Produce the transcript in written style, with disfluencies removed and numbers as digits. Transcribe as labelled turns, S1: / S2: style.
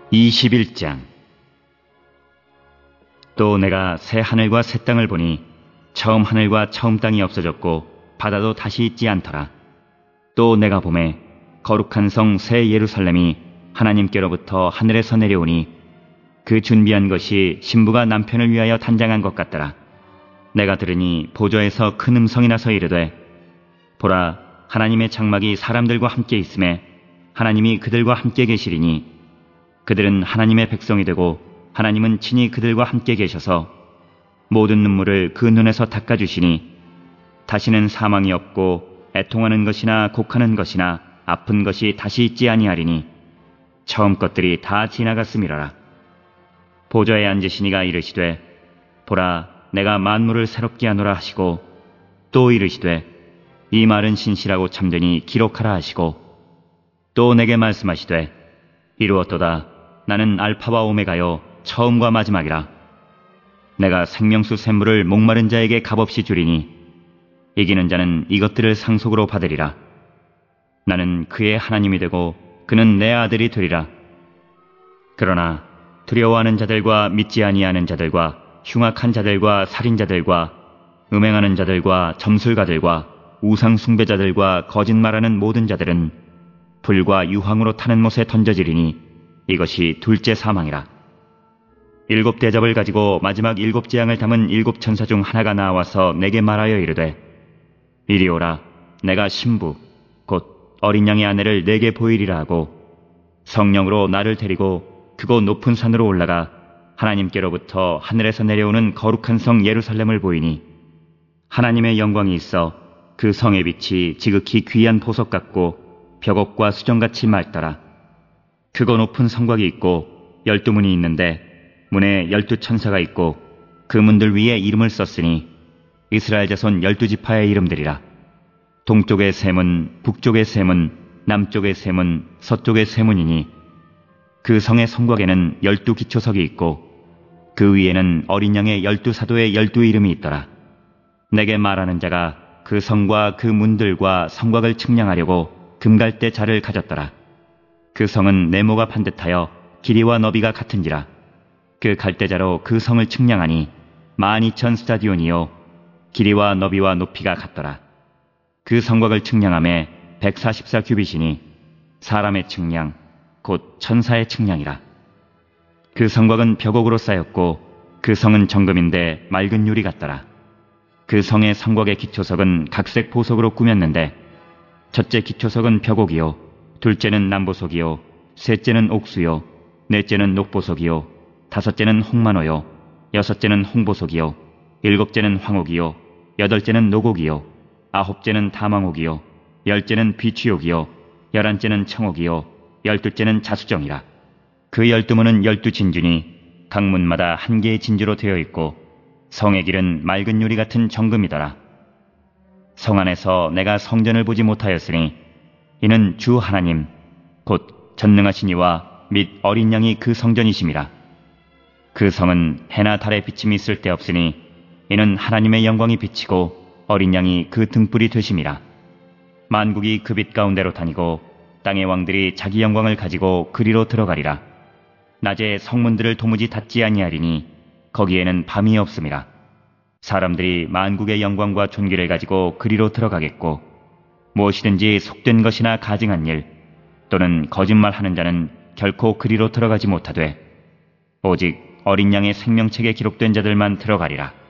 S1: 21장. 또 내가 새 하늘과 새 땅을 보니 처음 하늘과 처음 땅이 없어졌고 바다도 다시 있지 않더라. 또 내가 보매 거룩한 성 새 예루살렘이 하나님께로부터 하늘에서 내려오니 그 준비한 것이 신부가 남편을 위하여 단장한 것 같더라. 내가 들으니 보좌에서 큰 음성이 나서 이르되, 보라, 하나님의 장막이 사람들과 함께 있음에 하나님이 그들과 함께 계시리니 그들은 하나님의 백성이 되고 하나님은 친히 그들과 함께 계셔서 모든 눈물을 그 눈에서 닦아주시니 다시는 사망이 없고 애통하는 것이나 곡하는 것이나 아픈 것이 다시 있지 아니하리니 처음 것들이 다 지나갔음이라라. 보좌에 앉으신 이가 이르시되, 보라, 내가 만물을 새롭게 하노라 하시고 또 이르시되, 이 말은 신실하고 참되니 기록하라 하시고 또 내게 말씀하시되, 이루었도다. 나는 알파와 오메가요 처음과 마지막이라. 내가 생명수 샘물을 목마른 자에게 값없이 주리니 이기는 자는 이것들을 상속으로 받으리라. 나는 그의 하나님이 되고 그는 내 아들이 되리라. 그러나 두려워하는 자들과 믿지 아니하는 자들과 흉악한 자들과 살인자들과 음행하는 자들과 점술가들과 우상 숭배자들과 거짓말하는 모든 자들은 불과 유황으로 타는 못에 던져지리니 이것이 둘째 사망이라. 7 대접을 가지고 마지막 7 재앙을 담은 7 천사 중 하나가 나와서 내게 말하여 이르되, 이리 오라. 내가 신부 곧 어린 양의 아내를 내게 보이리라 하고 성령으로 나를 데리고 크고 높은 산으로 올라가 하나님께로부터 하늘에서 내려오는 거룩한 성 예루살렘을 보이니 하나님의 영광이 있어 그 성의 빛이 지극히 귀한 보석 같고 벽옥과 수정같이 맑더라. 크고 높은 성곽이 있고 12문이 있는데 문에 12 천사가 있고 그 문들 위에 이름을 썼으니 이스라엘 자손 12지파의 이름들이라. 동쪽의 세 문, 북쪽의 세 문, 남쪽의 세 문, 서쪽의 세 문이니 그 성의 성곽에는 12 기초석이 있고 그 위에는 어린 양의 12 사도의 12 이름이 있더라. 내게 말하는 자가 그 성과 그 문들과 성곽을 측량하려고 금갈대 자를 가졌더라. 그 성은 네모가 반듯하여 길이와 너비가 같은지라. 그 갈대자로 그 성을 측량하니 12,000 스타디온이요 길이와 너비와 높이가 같더라. 그 성곽을 측량함에 144 규빗이니 사람의 측량 곧 천사의 측량이라. 그 성곽은 벽옥으로 쌓였고 그 성은 정금인데 맑은 유리 같더라. 그 성의 성곽의 기초석은 각색 보석으로 꾸몄는데 첫째 기초석은 벽옥이요 둘째는 남보석이요 셋째는 옥수요 넷째는 녹보석이요 다섯째는 홍만호요 여섯째는 홍보석이요 일곱째는 황옥이요 여덟째는 노곡이요 아홉째는 다망옥이요 열째는 비취옥이요 11째는 청옥이요 12째는 자수정이라. 그 12문은 12 진주니 각 문마다 한 개의 진주로 되어 있고 성의 길은 맑은 유리 같은 정금이더라. 성 안에서 내가 성전을 보지 못하였으니 이는 주 하나님 곧 전능하신 이와 및 어린 양이 그 성전이심이라. 그 성은 해나 달의 비침이 쓸데없으니 이는 하나님의 영광이 비치고 어린 양이 그 등불이 되심이라. 만국이 그 빛 가운데로 다니고 땅의 왕들이 자기 영광을 가지고 그리로 들어가리라. 낮에 성문들을 도무지 닫지 아니하리니 거기에는 밤이 없음이라. 사람들이 만국의 영광과 존귀를 가지고 그리로 들어가겠고 무엇이든지 속된 것이나 가증한 일 또는 거짓말하는 자는 결코 그리로 들어가지 못하되 오직 어린 양의 생명책에 기록된 자들만 들어가리라.